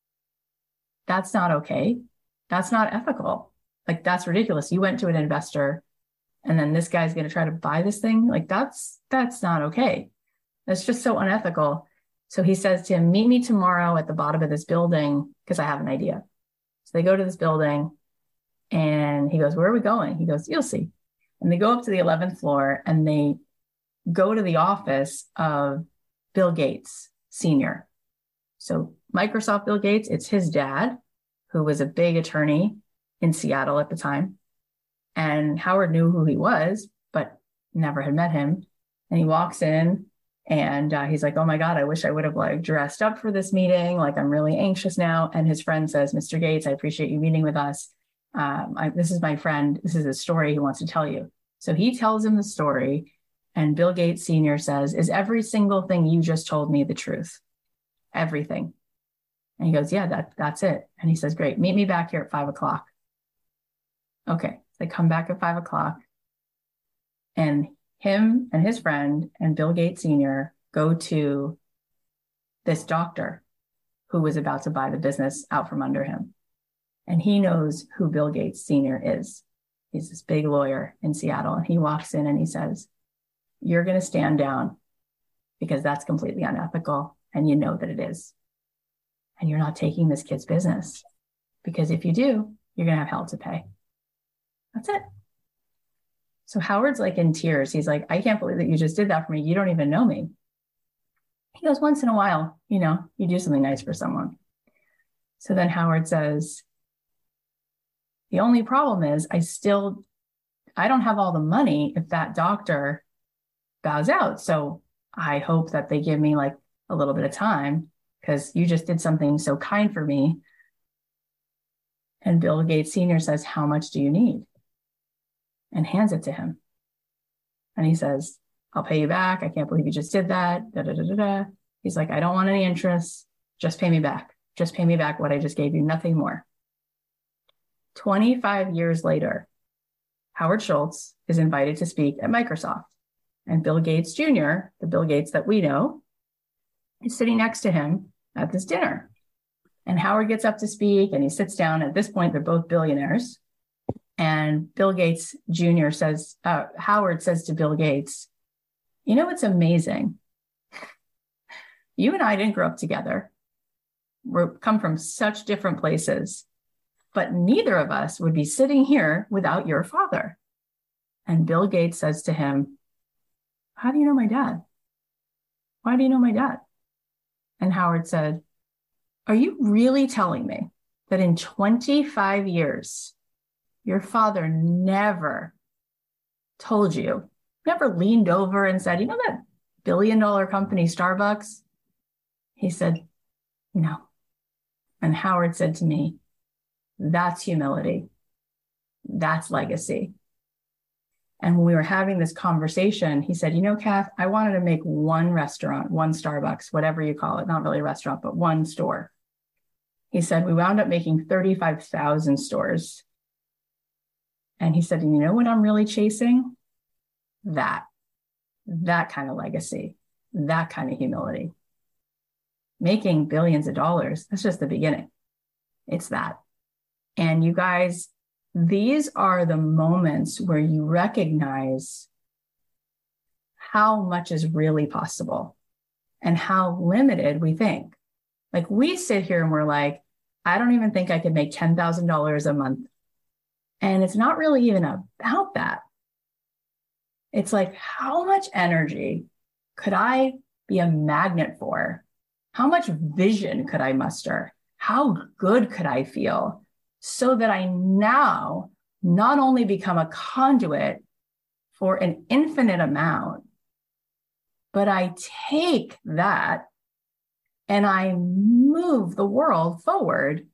that's not okay. That's not ethical. Like that's ridiculous. You went to an investor and then this guy's going to try to buy this thing. Like that's, that's not okay. That's just so unethical. So he says to him, meet me tomorrow at the bottom of this building because I have an idea. So they go to this building and he goes, where are we going? He goes, you'll see. And they go up to the eleventh floor and they go to the office of Bill Gates Senior So Microsoft Bill Gates, it's his dad, who was a big attorney in Seattle at the time. And Howard knew who he was, but never had met him. And he walks in. And uh, he's like, oh my God, I wish I would have like dressed up for this meeting. Like, I'm really anxious now. And his friend says, Mister Gates, I appreciate you meeting with us. Um, I, this is my friend. This is a story he wants to tell you. So he tells him the story. And Bill Gates Senior says, is every single thing you just told me the truth? Everything. And he goes, yeah, that, that's it. And he says, great, meet me back here at five o'clock. Okay. They come back at five o'clock and him and his friend and Bill Gates Senior go to this doctor who was about to buy the business out from under him. And he knows who Bill Gates Senior is. He's this big lawyer in Seattle. And he walks in and he says, you're going to stand down because that's completely unethical. And you know that it is. And you're not taking this kid's business, because if you do, you're going to have hell to pay. That's it. So Howard's like in tears. He's like, I can't believe that you just did that for me. You don't even know me. He goes, once in a while, you know, you do something nice for someone. So then Howard says, the only problem is I still, I don't have all the money if that doctor bows out. So I hope that they give me like a little bit of time, because you just did something so kind for me. And Bill Gates Senior says, how much do you need? And hands it to him. And he says, I'll pay you back. I can't believe you just did that. Da, da, da, da, da. He's like, I don't want any interest. Just pay me back. Just pay me back what I just gave you, nothing more. twenty-five years later, Howard Schultz is invited to speak at Microsoft. And Bill Gates Junior, the Bill Gates that we know, is sitting next to him at this dinner. And Howard gets up to speak and he sits down. At this point, they're both billionaires. And Bill Gates Junior says, uh, Howard says to Bill Gates, you know, it's amazing. You and I didn't grow up together. We come from such different places, but neither of us would be sitting here without your father. And Bill Gates says to him, how do you know my dad? Why do you know my dad? And Howard said, are you really telling me that in twenty-five years, your father never told you, never leaned over and said, you know that billion dollar company, Starbucks? He said, no. And Howard said to me, that's humility. That's legacy. And when we were having this conversation, he said, you know, Kath, I wanted to make one restaurant, one Starbucks, whatever you call it, not really a restaurant, but one store. He said, we wound up making thirty-five thousand stores. And he said, you know what I'm really chasing? That, that kind of legacy, that kind of humility. Making billions of dollars, that's just the beginning. It's that. And you guys, these are the moments where you recognize how much is really possible and how limited we think. Like we sit here and we're like, I don't even think I could make ten thousand dollars a month. And it's not really even about that. It's like, how much energy could I be a magnet for? How much vision could I muster? How good could I feel so that I now not only become a conduit for an infinite amount, but I take that and I move the world forward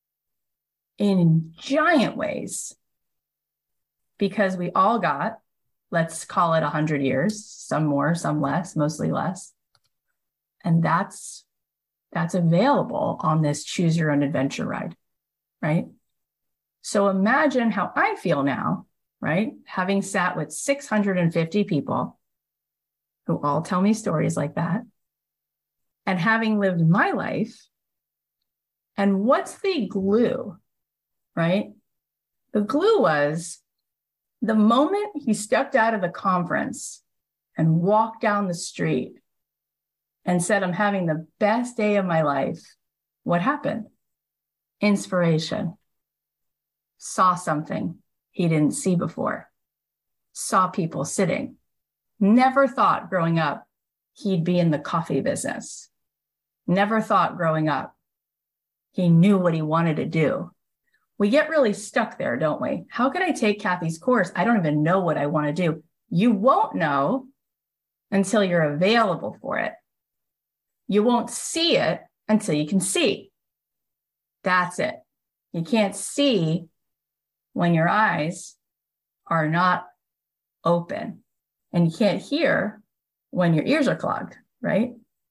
in giant ways, because we all got, let's call it one hundred years, some more, some less, mostly less. And that's that's available on this choose your own adventure ride, right? So imagine how I feel now, right? Having sat with six hundred fifty people who all tell me stories like that, and having lived my life. And what's the glue, right? The glue was the moment he stepped out of the conference and walked down the street and said, I'm having the best day of my life. What happened? Inspiration. Saw something he didn't see before. Saw people sitting. Never thought growing up he'd be in the coffee business. Never thought growing up he knew what he wanted to do. We get really stuck there, don't we? How could I take Kathy's course? I don't even know what I want to do. You won't know until you're available for it. You won't see it until you can see. That's it. You can't see when your eyes are not open, and you can't hear when your ears are clogged, right?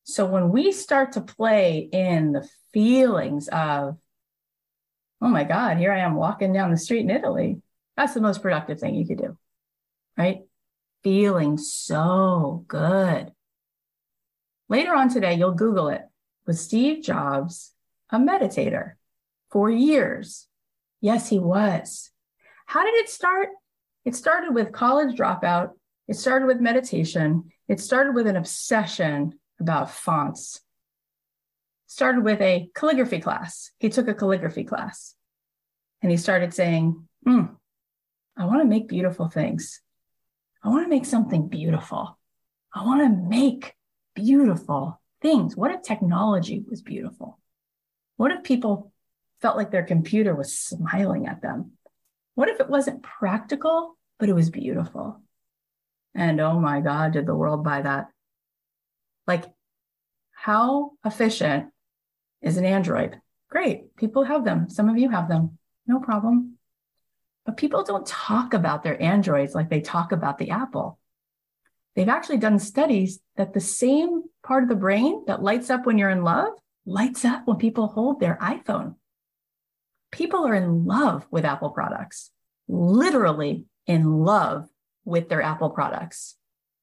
So when we start to play in the feelings of, oh my God, here I am walking down the street in Italy, that's the most productive thing you could do, right? Feeling so good. Later on today, you'll Google it. Was Steve Jobs a meditator for years? Yes, he was. How did it start? It started with college dropout. It started with meditation. It started with an obsession about fonts. It started with a calligraphy class. He took a calligraphy class and he started saying, mm, I want to make beautiful things. I want to make something beautiful. I want to make beautiful things. What if technology was beautiful? What if people felt like their computer was smiling at them? What if it wasn't practical, but it was beautiful? And oh my God, did the world buy that? Like, how efficient is an Android? Great. People have them. Some of you have them. No problem. But people don't talk about their Androids like they talk about the Apple. They've actually done studies that the same part of the brain that lights up when you're in love lights up when people hold their iPhone. People are in love with Apple products, literally in love with their Apple products,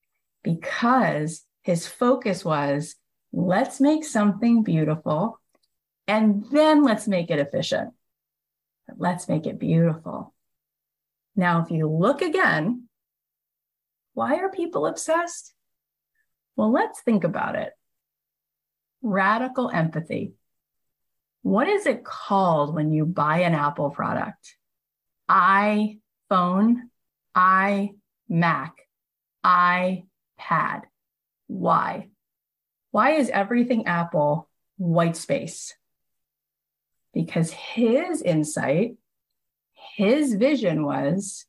because his focus was, let's make something beautiful and then let's make it efficient. But let's make it beautiful. Now, if you look again, why are people obsessed? Well, let's think about it. Radical empathy. What is it called when you buy an Apple product? iPhone, iMac, iPad. Why? Why is everything Apple white space? Because his insight, his vision was,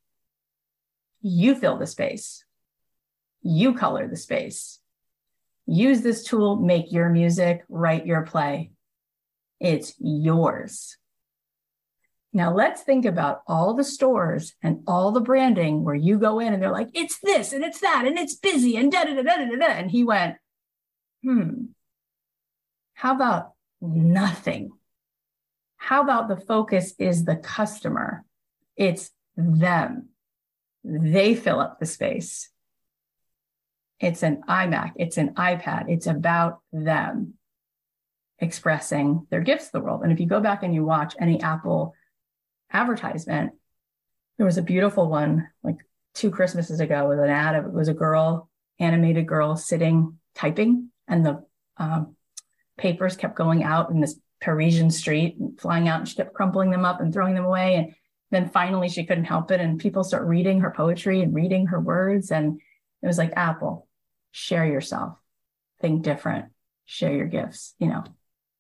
you fill the space. You color the space. Use this tool, make your music, write your play. It's yours. Now let's think about all the stores and all the branding where you go in and they're like, it's this and it's that and it's busy and da da da da da da. And he went, hmm, how about nothing? How about the focus is the customer? It's them. They fill up the space. It's an iMac. It's an iPad. It's about them expressing their gifts to the world. And if you go back and you watch any Apple advertisement, there was a beautiful one like two Christmases ago with an ad of, it was a girl, animated girl sitting, typing, and the um, papers kept going out in this Parisian street and flying out, and she kept crumpling them up and throwing them away. And then finally she couldn't help it. And people start reading her poetry and reading her words. And it was like, Apple, share yourself, think different, share your gifts, you know.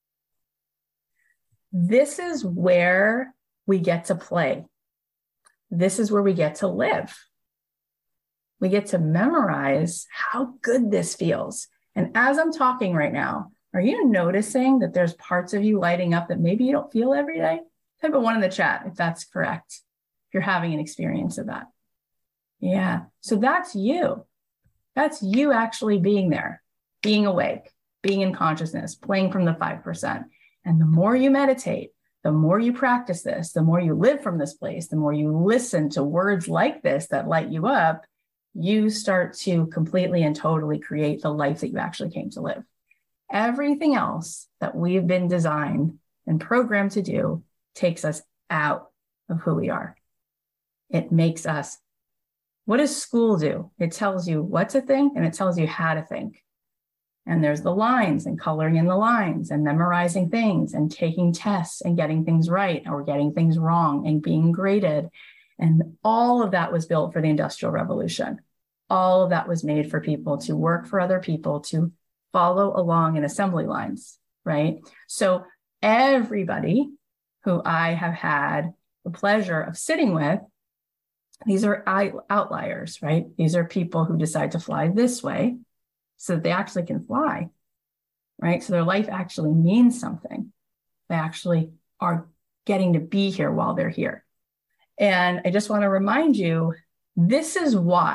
This is where we get to play. This is where we get to live. We get to memorize how good this feels. And as I'm talking right now, are you noticing that there's parts of you lighting up that maybe you don't feel every day? Type a one in the chat if that's correct, if you're having an experience of that. Yeah, so that's you. That's you actually being there, being awake, being in consciousness, playing from the five percent. And the more you meditate, the more you practice this, the more you live from this place, the more you listen to words like this that light you up, you start to completely and totally create the life that you actually came to live. Everything else that we've been designed and programmed to do takes us out of who we are. It makes us, what does school do? It tells you what to think and it tells you how to think. And there's the lines and coloring in the lines and memorizing things and taking tests and getting things right or getting things wrong and being graded. And all of that was built for the Industrial Revolution. All of that was made for people to work for other people, to follow along in assembly lines, right? So everybody who I have had the pleasure of sitting with, these are outliers, right? These are people who decide to fly this way so that they actually can fly, right? So their life actually means something. They actually are getting to be here while they're here. And I just want to remind you, this is why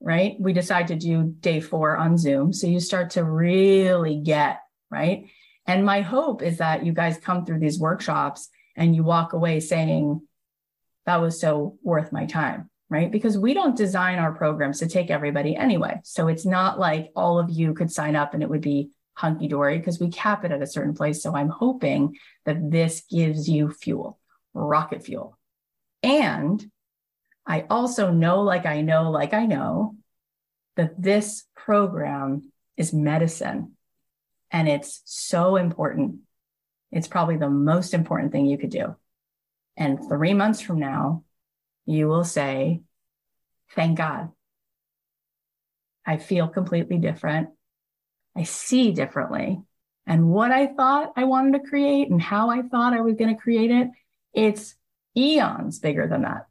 right? We decide to do day four on Zoom. So you start to really get, right? And my hope is that you guys come through these workshops and you walk away saying, that was so worth my time, right? Because we don't design our programs to take everybody anyway. So it's not like all of you could sign up and it would be hunky-dory, because we cap it at a certain place. So I'm hoping that this gives you fuel, rocket fuel. And I also know, like I know, like I know, that this program is medicine. And it's so important. It's probably the most important thing you could do. And three months from now, you will say, thank God. I feel completely different. I see differently. And what I thought I wanted to create and how I thought I was going to create it, it's eons bigger than that.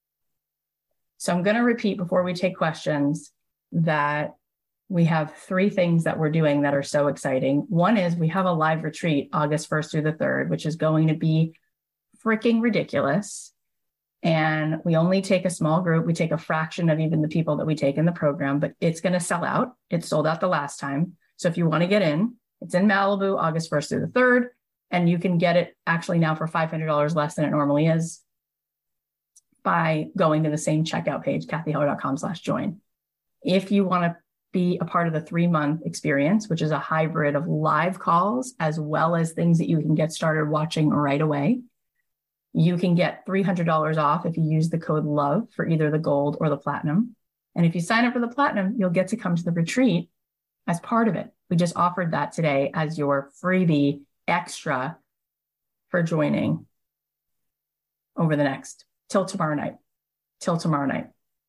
So I'm going to repeat before we take questions that we have three things that we're doing that are so exciting. One is we have a live retreat August first through the third, which is going to be freaking ridiculous. And we only take a small group. We take a fraction of even the people that we take in the program, but it's going to sell out. It sold out the last time. So if you want to get in, it's in Malibu, August first through the third. And you can get it actually now for five hundred dollars less than it normally is by going to the same checkout page, kathy heller dot com slash join. If you want to be a part of the three-month experience, which is a hybrid of live calls, as well as things that you can get started watching right away, you can get three hundred dollars off if you use the code LOVE for either the gold or the platinum. And if you sign up for the platinum, you'll get to come to the retreat as part of it. We just offered that today as your freebie extra for joining over the next, till tomorrow night, till tomorrow night.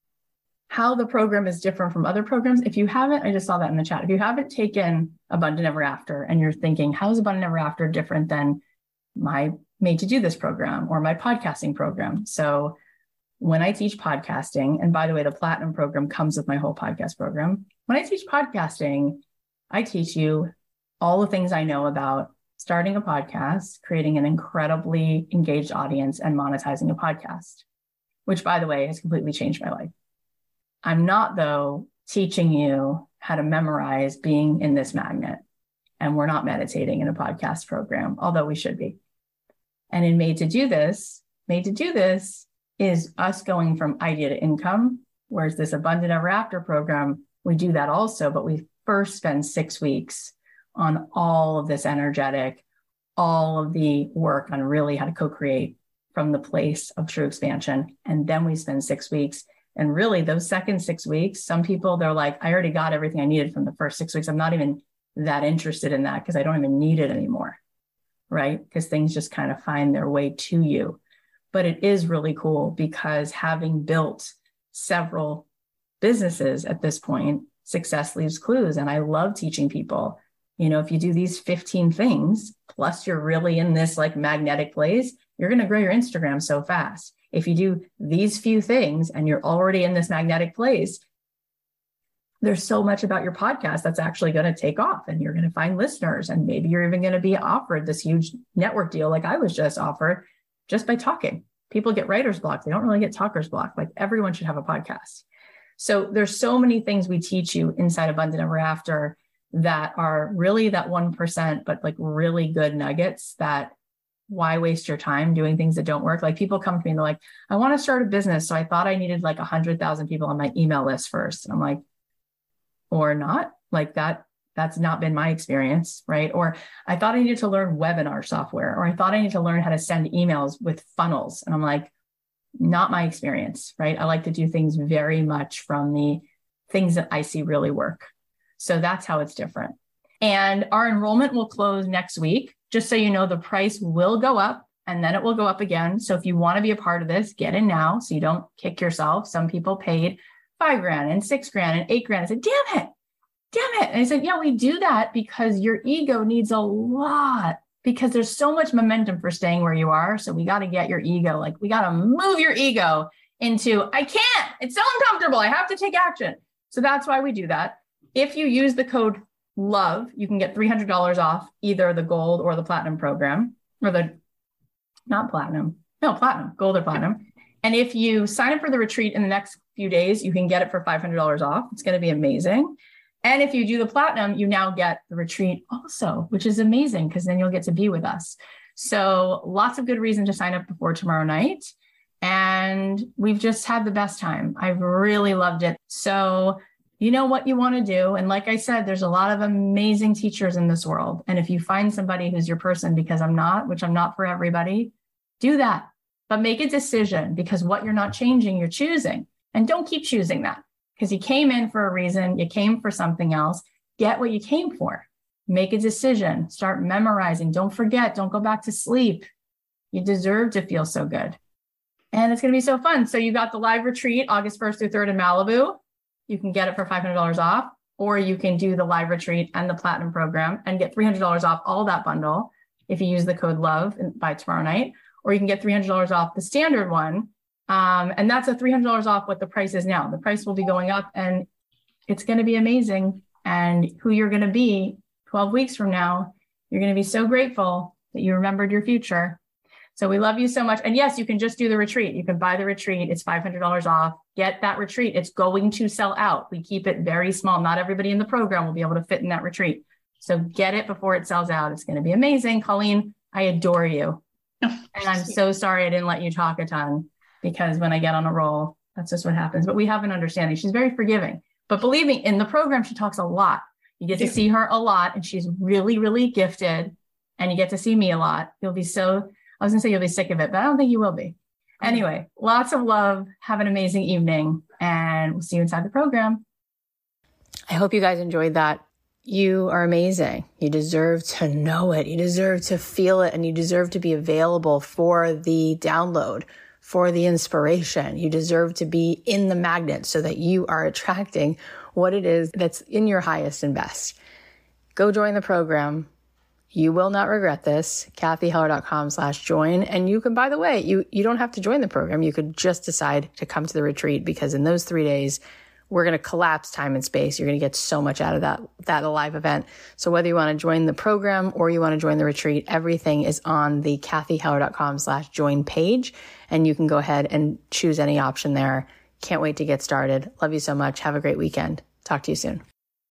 How the program is different from other programs. If you haven't, I just saw that in the chat. If you haven't taken Abundant Ever After and you're thinking, how is Abundant Ever After different than my Made to Do This program or my podcasting program? So when I teach podcasting, and by the way, the platinum program comes with my whole podcast program. When I teach podcasting, I teach you all the things I know about starting a podcast, creating an incredibly engaged audience, and monetizing a podcast, which, by the way, has completely changed my life. I'm not, though, teaching you how to memorize being in this magnet. And we're not meditating in a podcast program, although we should be. And in Made to Do This, Made to Do This is us going from idea to income, whereas this Abundant Ever After program, we do that also, but we first spend six weeks on all of this energetic, all of the work on really how to co-create from the place of true expansion. And then we spend six weeks. And really those second six weeks, some people, they're like, I already got everything I needed from the first six weeks. I'm not even that interested in that because I don't even need it anymore, right? Because things just kind of find their way to you. But it is really cool because having built several businesses at this point, success leaves clues. And I love teaching people, you know, if you do these fifteen things, plus you're really in this like magnetic place, you're going to grow your Instagram so fast. If you do these few things and you're already in this magnetic place, there's so much about your podcast that's actually going to take off and you're going to find listeners. And maybe you're even going to be offered this huge network deal like I was just offered just by talking. People get writer's block. They don't really get talker's block. Like everyone should have a podcast. So there's so many things we teach you inside Abundant Ever After that are really that one percent, but like really good nuggets that why waste your time doing things that don't work? Like people come to me and they're like, I want to start a business. So I thought I needed like a hundred thousand people on my email list first. And I'm like, or not like that. That's not been my experience, right? Or I thought I needed to learn webinar software, or I thought I needed to learn how to send emails with funnels. And I'm like, not my experience, right? I like to do things very much from the things that I see really work. So that's how it's different. And our enrollment will close next week. Just so you know, the price will go up and then it will go up again. So if you want to be a part of this, get in now so you don't kick yourself. Some people paid five grand and six grand and eight grand. I said, damn it, damn it. And I said, yeah, we do that because your ego needs a lot because there's so much momentum for staying where you are. So we got to get your ego, like we got to move your ego into, I can't, it's so uncomfortable. I have to take action. So that's why we do that. If you use the code LOVE, you can get three hundred dollars off either the gold or the platinum program, or the, not platinum, no, platinum, gold or platinum. And if you sign up for the retreat in the next few days, you can get it for five hundred dollars off. It's going to be amazing. And if you do the platinum, you now get the retreat also, which is amazing because then you'll get to be with us. So lots of good reason to sign up before tomorrow night. And we've just had the best time. I've really loved it. So you know what you want to do. And like I said, there's a lot of amazing teachers in this world. And if you find somebody who's your person, because I'm not, which I'm not for everybody, do that. But make a decision, because what you're not changing, you're choosing. And don't keep choosing that. Because you came in for a reason, you came for something else, get what you came for. Make a decision, start memorizing. Don't forget, don't go back to sleep. You deserve to feel so good. And it's going to be so fun. So you got the live retreat August first through third in Malibu. You can get it for five hundred dollars off, or you can do the live retreat and the platinum program and get three hundred dollars off all that bundle if you use the code LOVE by tomorrow night, or you can get three hundred dollars off the standard one. Um, and that's a three hundred dollars off what the price is now. The price will be going up and it's going to be amazing. And who you're going to be twelve weeks from now, you're going to be so grateful that you remembered your future. So we love you so much. And yes, you can just do the retreat. You can buy the retreat. It's five hundred dollars off. Get that retreat. It's going to sell out. We keep it very small. Not everybody in the program will be able to fit in that retreat. So get it before it sells out. It's going to be amazing. Colleen, I adore you. And I'm so sorry I didn't let you talk a ton, because when I get on a roll, that's just what happens. But we have an understanding. She's very forgiving. But believe me, in the program, she talks a lot. You get to see her a lot, and she's really, really gifted. And you get to see me a lot. You'll be so, I was going to say you'll be sick of it, but I don't think you will be. Anyway, lots of love. Have an amazing evening, and we'll see you inside the program. I hope you guys enjoyed that. You are amazing. You deserve to know it. You deserve to feel it, and you deserve to be available for the download, for the inspiration. You deserve to be in the magnet so that you are attracting what it is that's in your highest and best. Go join the program. You will not regret this. Cathy Heller dot com slash join. And you can, by the way, you, you don't have to join the program. You could just decide to come to the retreat, because in those three days, we're going to collapse time and space. You're going to get so much out of that, that live event. So whether you want to join the program or you want to join the retreat, everything is on the Cathy Heller dot com slash join page. And you can go ahead and choose any option there. Can't wait to get started. Love you so much. Have a great weekend. Talk to you soon.